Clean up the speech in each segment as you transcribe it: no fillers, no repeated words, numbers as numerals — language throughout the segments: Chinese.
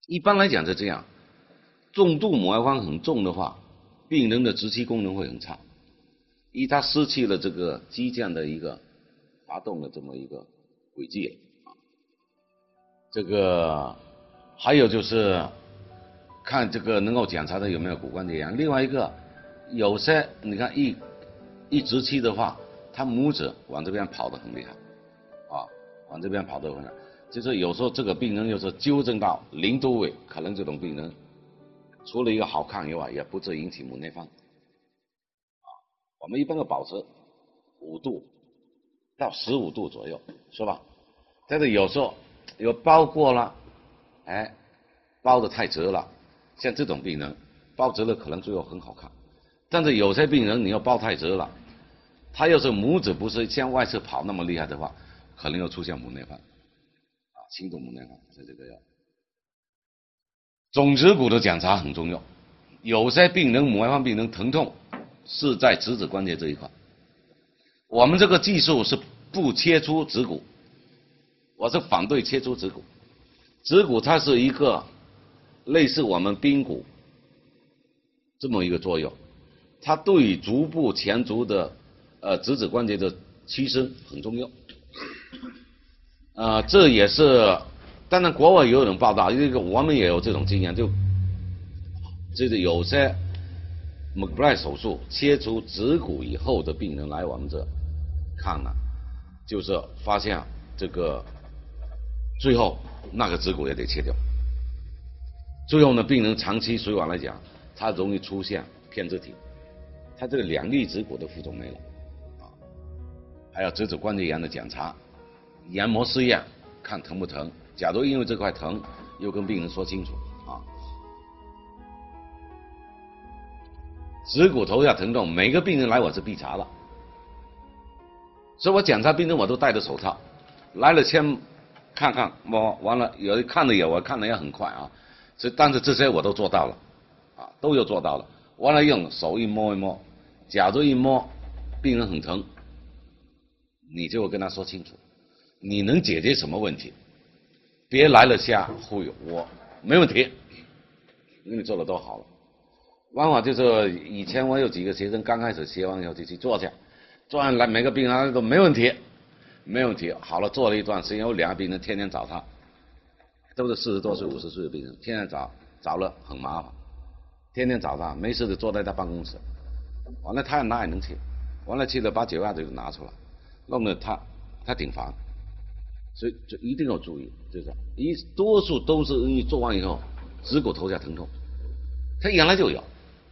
一般来讲是这样，重度母外荒很重的话，病人的直期功能会很差，他失去了这个肌腱的一个滑动的这么一个轨迹了啊。这个还有就是看这个能够检查的有没有骨关节炎。另外一个，有些你看一直期的话，他拇指往这边跑得很厉害啊，往这边跑得很厉害。就是有时候这个病人就是纠正到0度位，可能这种病人除了一个好看以外，也不致引起母内疱啊。我们一般要保持5度到15度左右，是吧？但是有时候有包过了，包得太直了，像这种病人包直了可能最后很好看，但是有些病人你要包太直了，他要是拇指不是向外侧跑那么厉害的话，可能要出现母内疱啊，轻度母内疱，所以这个要总指骨的检查很重要。有些病人母外疱病人疼痛是在直指关节这一块，我们这个技术是不切除指骨，我是反对切除指骨。指骨它是一个类似我们髌骨这么一个作用，它对于足部前足的直指关节的屈伸很重要。这也是当然国外也有人报道，因为我们也有这种经验，就是有些 McBride 手术切除指骨以后的病人来我们这看了，就是发现这个最后那个指骨也得切掉。最后呢，病人长期水管来讲，它容易出现偏肢体，它这个两粒指骨的浮肿没了啊。还有直指关节炎的检查，研磨试验看疼不疼，假如因为这块疼，又跟病人说清楚啊。指骨头下疼痛，每个病人来我是必查的，所以我检查病人我都戴着手套，来了先看看摸，完了有看的也我看的也很快啊，但是这些我都做到了啊，都有做到了。完了用手一摸一摸，假如一摸病人很疼，你就跟他说清楚，你能解决什么问题，别来了瞎忽悠我，没问题，因为你做的都好了。往往就是以前我有几个学生刚开始学完以后就去做去，做完来每个病人都没问题，没问题，好了做了一段时间，有2个病人天天找他，都是40多岁50岁的病人，天天找了很麻烦，天天找他，没事就坐在他办公室，完了他哪也能去，完了去了把9万就拿出来，弄得他挺烦，所以就一定要注意，就是多数都是因为做完以后指骨头下疼痛，他原来就有，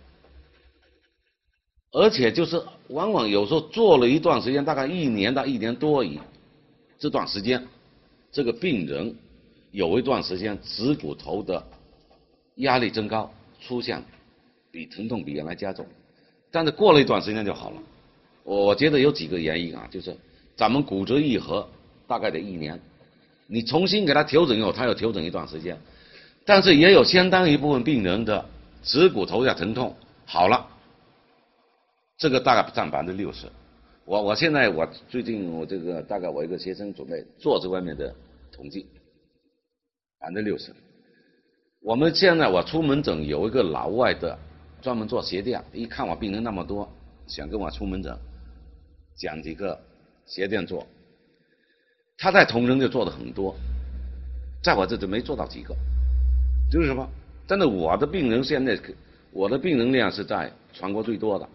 而且就是往往有时候做了一段时间，大概1年到1年多这段时间，这个病人有一段时间指骨头的压力增高，出现疼痛比原来加重，但是过了一段时间就好了。我觉得有几个原因啊，就是咱们骨质愈合大概得1年，你重新给他调整以后，他要调整一段时间，但是也有相当一部分病人的指骨头下疼痛好了，这个大概占60%。我现在最近我这个大概我一个学生准备做这方面的统计，60%。我们现在我出门诊有一个老外的专门做鞋垫，一看我病人那么多，想跟我出门诊讲几个鞋垫做，他在同仁就做的很多，在我这就没做到几个，就是什么？真的我的病人现在我的病人量是在全国最多的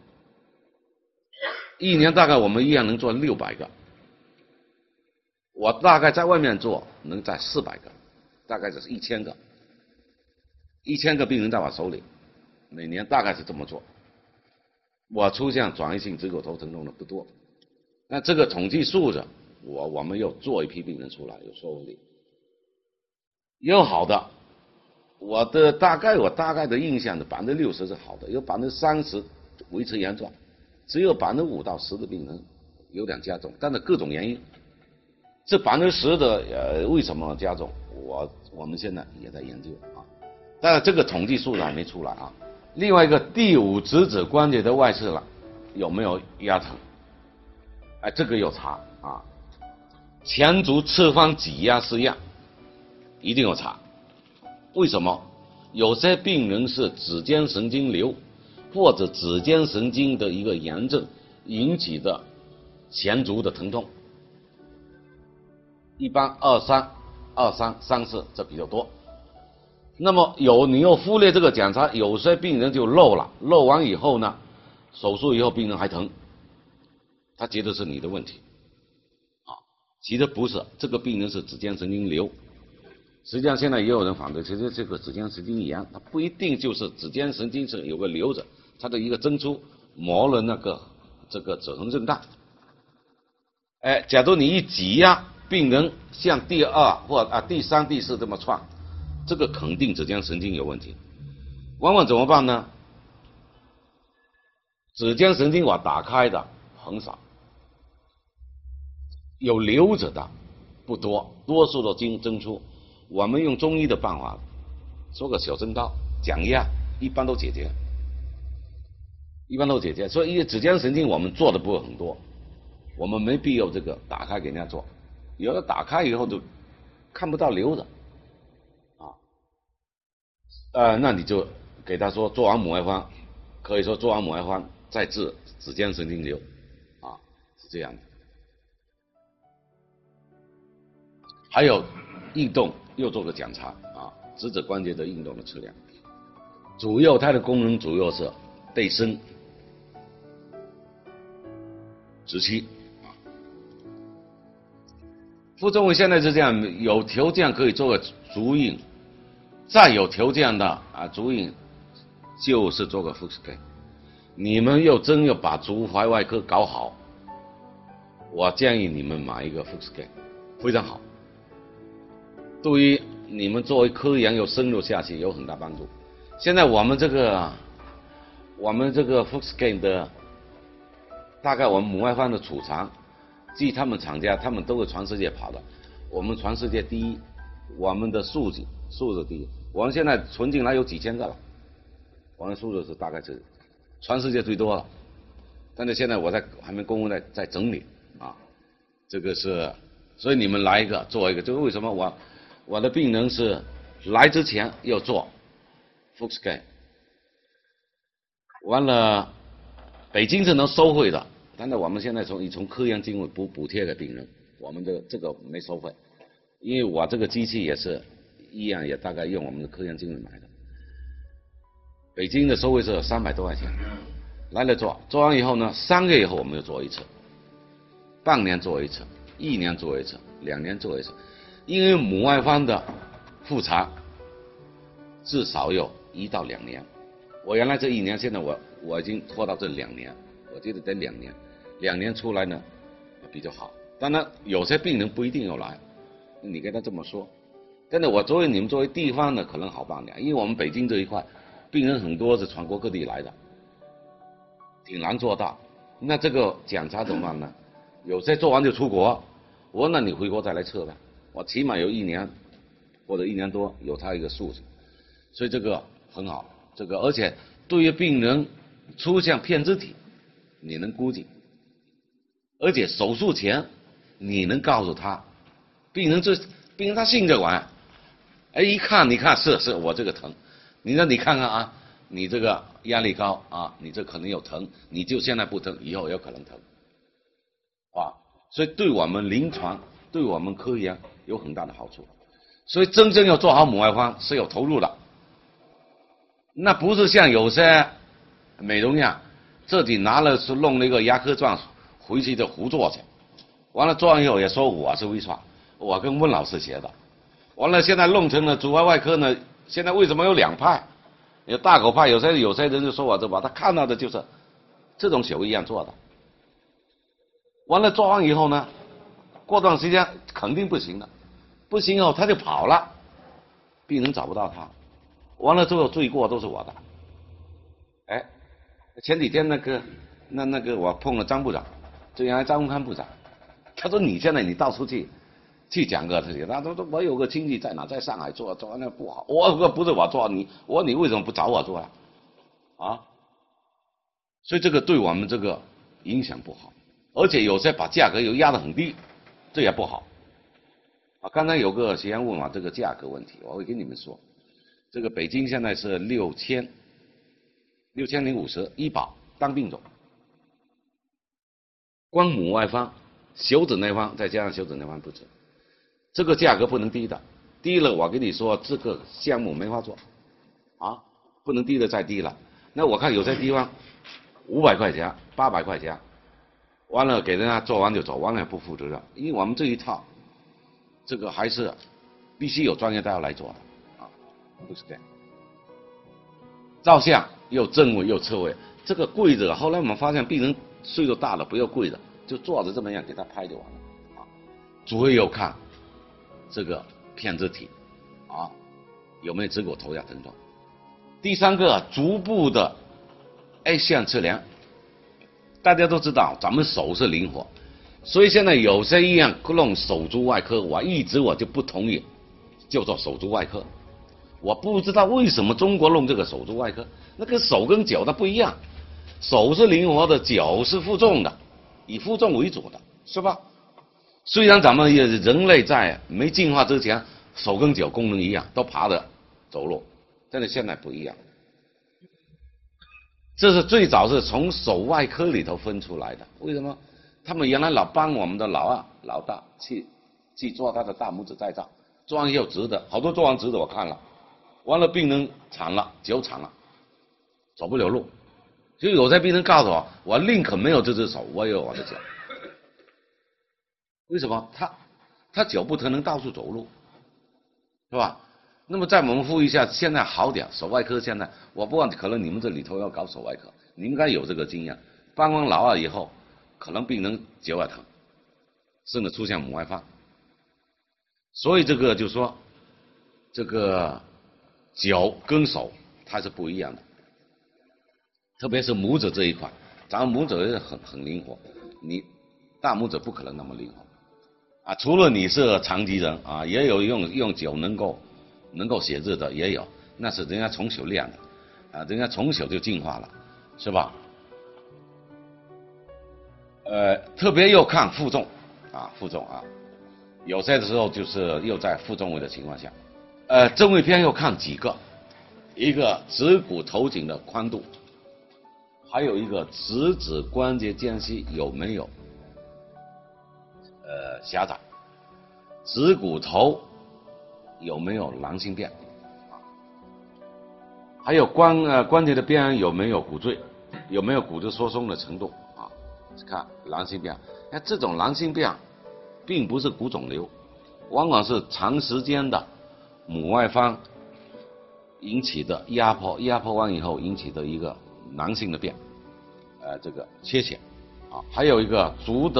，1年大概我们医院能做600个，我大概在外面做能在400个，大概就是1000个，1000个病人在我手里，每年大概是这么做。我出现转移性指骨头疼痛的不多，那这个统计数字，我们又做一批病人出来，有说服力。有好的，我大概的印象的60%是好的，有30%维持原状，只有5%到10%的病人有点加重，但是各种原因，这10%的为什么加重，我们现在也在研究啊，但是这个统计数字还没出来啊。另外一个第5直指关节的外侧了，有没有压疼？这个要查啊。前足侧方挤压试验一定要查， 为什么？有些病人是指尖神经瘤或者指尖神经的一个炎症引起的前足的疼痛，一般23、34这比较多。那么你又忽略这个检查，有些病人就漏了，漏完以后呢，手术以后病人还疼，他觉得是你的问题，其实不是，这个病人是指尖神经瘤。实际上现在也有人反对，其实这个指尖神经炎，它不一定就是指尖神经是有个瘤子，它的一个针出磨了这个指横韧带。假如你一挤压，病人向第二或第三、第四这么窜，这个肯定指尖神经有问题。往往怎么办呢？指尖神经网打开的很少，有瘤子的不多，多数都针出。我们用中医的办法，做个小针刀降压，一般都解决，所以指尖神经我们做的不会很多，我们没必要这个打开给人家做，有的打开以后就看不到瘤子，那你就给他说做完母外翻，可以说做完母外翻再治指尖神经瘤，是这样的。还有运动又做个检查直指关节的运动的测量，主要它的功能主要是背伸、直膝。傅政委现在是这样，有条件可以做个足印，再有条件的足印就是做个 Fuchs-K。你们真要把足踝外科搞好，我建议你们买一个 Fuchs-K， 非常好。对于你们作为科研又深入下去有很大帮助。现在我们这个 Fuchs-K 的大概我们母外翻的储藏，据他们厂家，他们都是全世界跑的，我们全世界第一，我们的数字第一，我们现在存进来有几千个了，我们数字是大概是全世界最多了，但是现在我还没公布在整理这个是，所以你们来一个做一个，就是为什么我的病人是来之前要做 Fuchs-K， 完了北京是能收费的，但是我们现在从科研经费补贴给病人，我们这个没收费，因为我这个机器也是一样，也大概用我们的科研经费买的。北京的收费是300多块钱，来了做完以后呢，3个月以后我们就做一次，半年做一次，1年做一次，2年做一次。因为母外翻的复查至少有1到2年，我原来这1年，现在我已经拖到这2年，我觉得得2年，2年出来呢比较好。当然有些病人不一定要来，你跟他这么说，但是你们作为地方呢可能好办点，因为我们北京这一块病人很多是全国各地来的，挺难做到。那这个检查怎么办呢？有些做完就出国，我说那你回国再来测呗，我起码有1年或者1年多有他一个数字，所以这个很好。这个而且对于病人出现片肢体，你能估计，而且手术前你能告诉他，病人他信这玩意，一看你看是我这个疼，你看看你这个压力高你这可能有疼，你就现在不疼，以后有可能疼所以对我们临床对我们科研有很大的好处。所以真正要做好母外翻是有投入的，那不是像有些美容院自己弄了一个牙科钻回去就胡做去，完了做完以后也说我是微创，我跟温老师学的，完了现在弄成了足踝外科呢，现在为什么有2派？有大狗派，有些人就说我这把他看到的就是这种手艺一样做的，完了做完以后呢，过段时间肯定不行了，不行以后他就跑了，病人找不到他，完了之后罪过都是我的。前几天那个我碰了张部长，就原来张文康部长，他说你现在你到处去讲个这些，他说我有个亲戚在哪，在上海做那不好，我不是我做我你为什么不找我做所以这个对我们这个影响不好，而且有些把价格又压得很低，这也不好刚才有个学员问我这个价格问题，我会跟你们说， 这个北京现在是6050医保当病种，光母外方、休止内方再加上休止内方不止，这个价格不能低的，低了我跟你说这个项目没法做啊，不能低的再低了。那我看有些地方500块钱、800块钱，完了给人家做完就走，完了也不负责任，因为我们这一套，这个还是必须有专业大夫来做的啊，不是这样。照相又正位又侧位，这个跪着，后来我们发现病人岁数大了不要跪着，就坐着这么样给他拍就完了啊。主要看这个片肢体啊有没有指骨头压疼痛。第三个，足部的 X 线测量。大家都知道咱们手是灵活，所以现在有些医院弄手足外科，我就不同意，叫做手足外科。我不知道为什么中国弄这个手足外科，那个手跟脚它不一样，手是灵活的，脚是负重的，以负重为主的，是吧？虽然咱们人类在没进化之前，手跟脚功能一样，都爬着走路，但是现在不一样。这是最早是从手外科里头分出来的。为什么？他们原来老帮我们的老二、老大去做他的大拇指再造，做完以后直的，好多做完直的我看了，完了病人残了，脚残了，走不了路。就有些病人告诉我，我宁可没有这只手，我也有我的脚。为什么？他脚不能到处走路，是吧？那么再我们复一下，现在好点，手外科现在我不管，可能你们这里头要搞手外科，你应该有这个经验。帮完老二以后，可能病人脚也疼，甚至出现母外方。所以这个就说，这个脚跟手它是不一样的，特别是拇指这一块，咱们拇指是很灵活，你大拇指不可能那么灵活啊。除了你是残疾人啊，也有用脚能够写字的也有，那是人家从小练的，啊，人家从小就进化了，是吧？特别要看负重，负重啊，有些的时候就是又在负重位的情况下，正位偏要看几个，一个指骨头颈的宽度，还有一个食指关节间隙有没有狭窄，指骨头有没有囊性变，还有关节的边缘有没有骨赘，有没有骨质疏松的程度啊？看囊性变，那这种囊性变并不是骨肿瘤，往往是长时间的母外方引起的压迫完以后引起的一个囊性的变，这个缺陷啊。还有一个足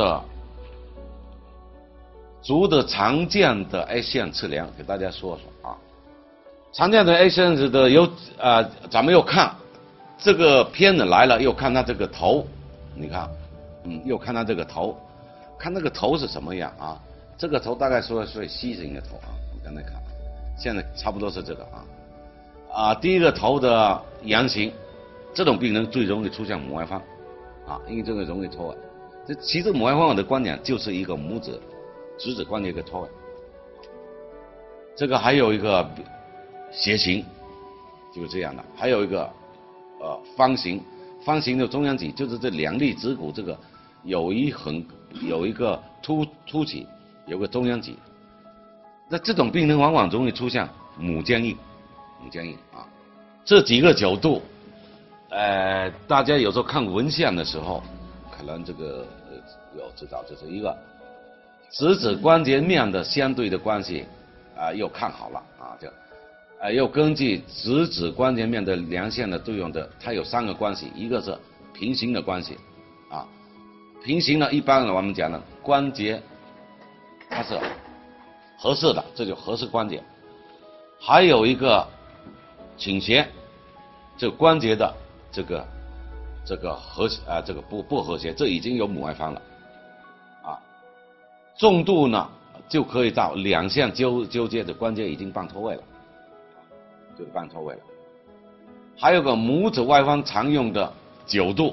的常见的 X 线测量，给大家说说啊。常见的 X 线的有咱们又看这个片子来了，又看它这个头，你看，又看它这个头，看那个头是什么样啊？这个头大概说是西型的头啊，你刚才看，现在差不多是这个啊。第一个头的阳型，这种病人最容易出现母外方啊，因为这个容易脱位。这其实母外方的观点就是一个食指关节一个脱位。这个还有一个斜形，就是这样的。还有一个方形的中央脊，就是这两粒指骨这个有一个凸起，有个中央脊。那这种病人往往容易出现母坚硬啊。这几个角度，大家有时候看文献的时候，可能这个有知道，就是一个食指关节面的相对的关系又看好了啊，又根据食指关节面的量线的作用的，它有3个关系，一个是平行的关系啊，平行的一般我们讲的关节它是合适的，这就合适关节。还有一个倾斜，这个关节的这个这个不和谐，这已经有母外方了啊。重度呢就可以到两线纠结的关节已经半脱位了，就是半脱位了。还有个拇指外方常用的9度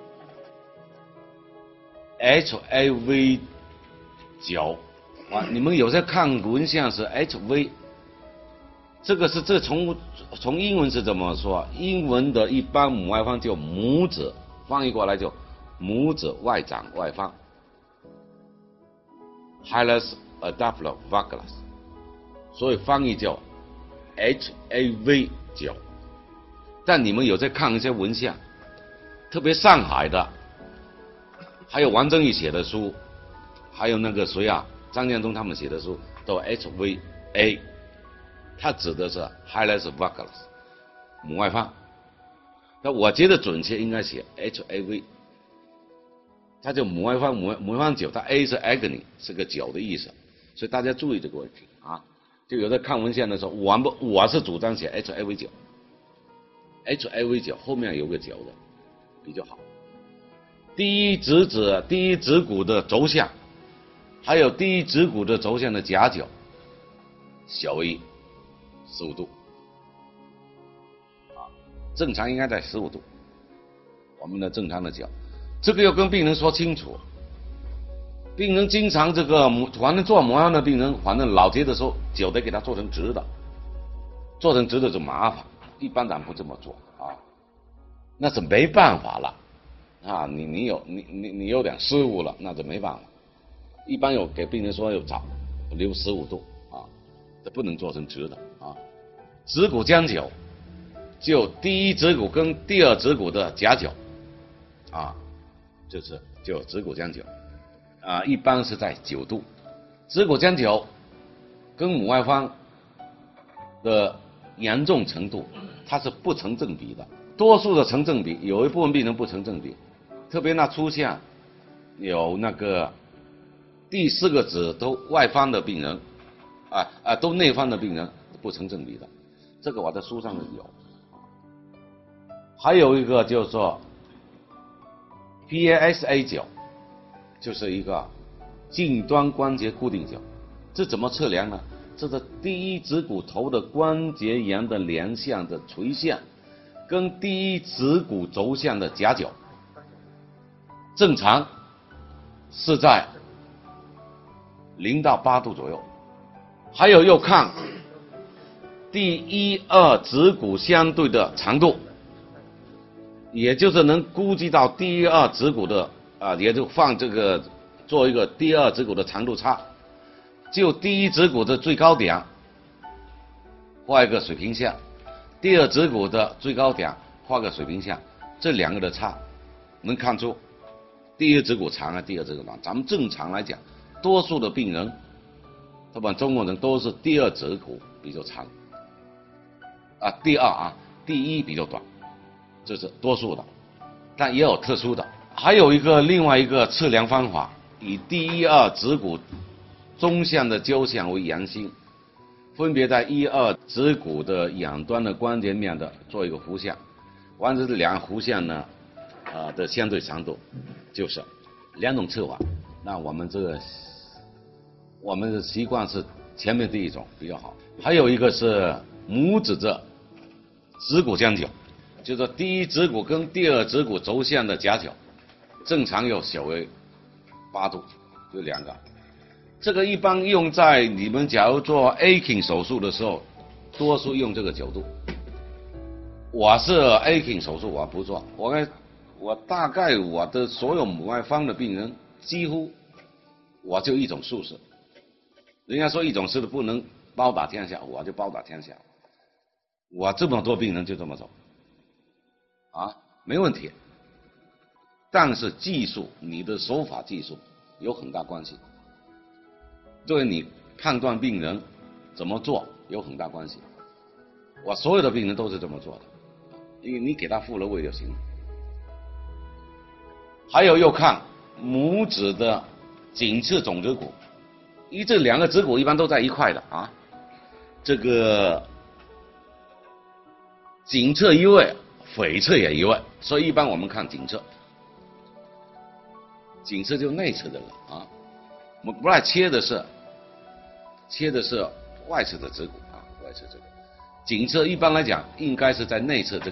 HAV 9啊，你们有些看文献是 HV 这从英文是怎么说？英文的一般母外方就拇指，翻译过来就拇指外长外方 ，Halus adapter vagus， 所以翻译叫 HAV 脚。但你们有在看一些文献，特别上海的，还有王正义写的书，还有那个谁啊，张建宗他们写的书都 HVA。它指的是 Halus vagus 母外方，那我觉得准确应该写 HAV， 它就母外方脚，它 A 是 agony 是个脚的意思，所以大家注意这个问题啊。就有的看文献的时候，我是主张写 HAV 脚，HAV 脚后面有个脚的比较好。第一指骨的轴向，还有第一指骨的轴向的夹角小于15度，正常应该在15度。我们的正常的脚，这个要跟病人说清楚。病人经常反正做模样的病人，反正老节的时候脚得给他做成直的，做成直的就麻烦，一般咱不这么做啊，那是没办法了啊。你有点失误了，那就没办法。一般有给病人说要留15度啊，这不能做成直的啊。指骨将角，就第一指骨跟第二指骨的夹角啊，就指骨将角啊，一般是在9度。指骨将角跟母外方的严重程度，它是不成正比的，多数的成正比，有一部分病人不成正比，特别那出现有那个第4个指头外方的病人都内方的病人不成正比的，这个我在书上有。还有一个就是说 PASA 角，就是一个近端关节固定角。这怎么测量呢？这是第一指骨头的关节沿的连向的垂线跟第一指骨轴向的夹角，正常是在0到8度左右。还有又看第一、二指骨相对的长度，也就是能估计到第一、二指骨的也就放这个做一个第二指骨的长度差，就第一指骨的最高点画一个水平线，第二指骨的最高点画个水平线，这两个的差能看出第一指骨长啊，第二指骨长。咱们正常来讲，多数的病人，特别中国人都是第二指骨比较长第一比较短，这是多数的，但也有特殊的。还有另外一个测量方法，以第一、二指骨中向的交向为圆心，分别在1、2指骨的两端的关节面的做一个弧线，完这两个弧线呢的相对长度，就是两种测法。那我们的习惯是前面第一种比较好。还有一个是拇指的指骨将角，就是第一指骨跟第二指骨轴向的夹角，正常要小于8度，就两个。这个一般用在你们假如做 Aking 手术的时候，多数用这个角度。我是 Aking 手术我不做，我大概我的所有母外方的病人几乎我就一种术式。人家说一种式不能包打天下，我就包打天下。我这么多病人就这么走没问题。但是技术，你的手法技术有很大关系，对你判断病人怎么做有很大关系。我所有的病人都是这么做的，因为你给他复了位就行了。还有又看拇指的颈侧总指骨，这两个指骨一般都在一块的这个颈侧一位，腓侧也一位，所以一般我们看颈侧。颈侧就内侧的了我们不爱切的是外侧的指骨外侧这个。颈侧一般来讲应该是在内侧这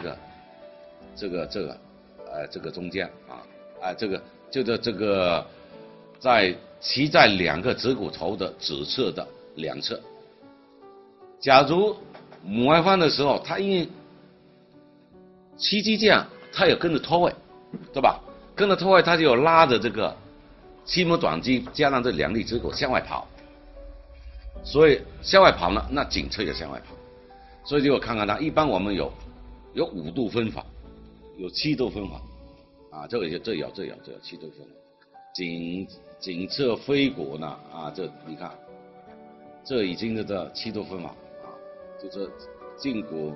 个中间这个骑在两个指骨头的指侧的两侧。假如母外翻的时候，它因为七肌腱它也跟着脱位，对吧？跟着脱位，它就有拉着这个七拇短肌加上这两粒指骨向外跑，所以向外跑呢，那颈侧也向外跑，所以就看看它。一般我们有5度分法，有7度分法，啊，这有7度分法。颈侧腓骨呢，啊，这你看，这已经是这7度分法啊，就是胫骨，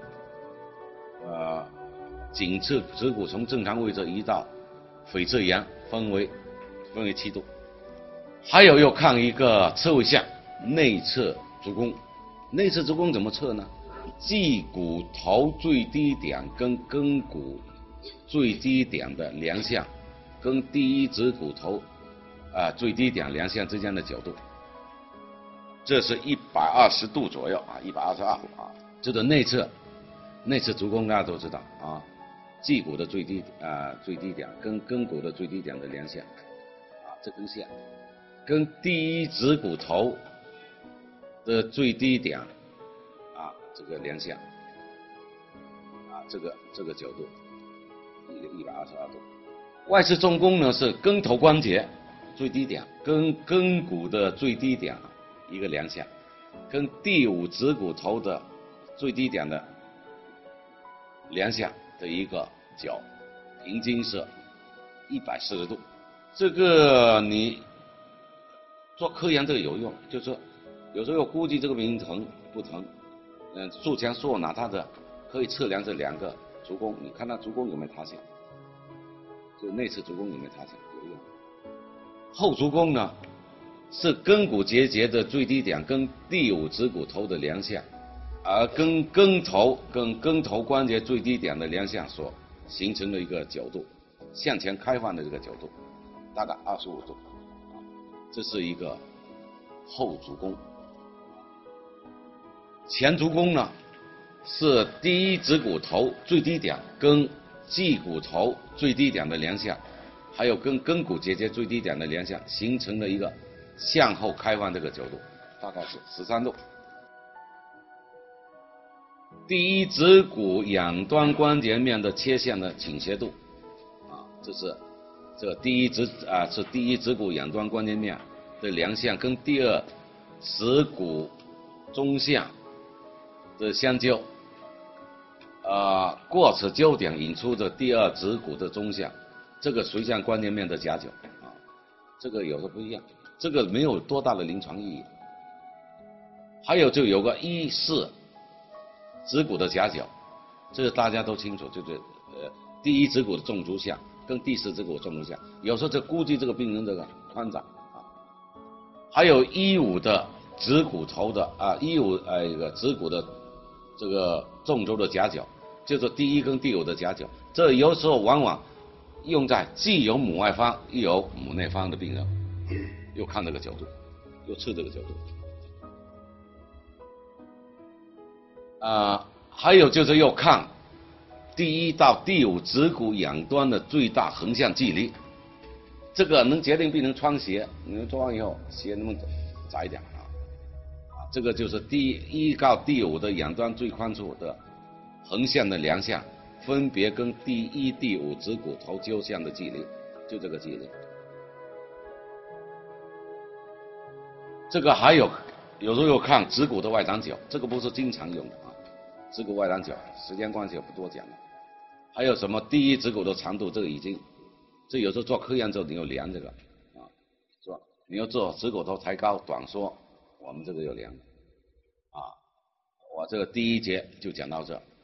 颈侧指骨从正常位置移到腓侧沿，分为7度。还有要看一个侧位项，内侧足弓。内侧足弓怎么测呢？髻骨头最低点跟肱骨最低点的量向，跟第一指骨头最低点量向之间的角度，这是120度左右啊，122度啊。这个内侧足弓大家都知道啊，髻骨的最低点跟肱骨的最低点的量向啊，这根线跟第一指骨头的最低点啊，这个量向啊，这个角度122度。外侧中弓呢是肱头关节最低点跟肱骨的最低点一个量向，跟第5指骨头的最低点的量向的一个角，平均是140度。这个你做科研这个有用，就是说有时候要估计这个病人疼不疼，术前术后拿它的可以测量这2个足弓，你看它足弓有没有塌陷，就内侧足弓有没有塌陷有用。后足弓呢是肱骨结节的最低点跟第5指骨头的量向，而跟肱头关节最低点的量向所形成的一个角度，向前开放的这个角度，大概25度。这是一个后足弓。前足弓呢是第1指骨头最低点跟髻骨头最低点的量向，还有跟肱骨结节最低点的量向形成的一个向后开放这个角度，大概是13度。第1指骨两端关节面的切线的倾斜度啊，这是第1指骨两端关节面的量向跟第2指骨中向的相交，过此交点引出的第2指骨的中向，这个垂向关节面的夹角啊，这个有时候不一样，这个没有多大的临床意义。还有就有个1、4指骨的夹角，这个大家都清楚，就是第1指骨的纵足向跟第4指骨的纵足向，有时候就估计这个病人这个宽窄啊。还有1、5的指骨头的1、5一个指骨的这个纵轴的夹角，就是第1跟第5的夹角，这有时候往往用在既有母外翻又有母内翻的病人，又看这个角度，又测这个角度。还有就是要看第1到第5指骨两端的最大横向距离，这个能决定病人穿鞋，你们做完以后鞋能不能窄一点啊？这个就是第1到第5的两端最宽处的横向的量向，分别跟第1、第5指骨头交向的距离，就这个距离。这个还有时候要看指骨的外长角，这个不是经常用的啊。指骨外长角，时间关系我不多讲了。还有什么第1指骨的长度，这个这有时候做科研之后你要量这个啊，是吧？你要做指骨头抬高短缩，我们这个要量啊。我这个第1节就讲到这。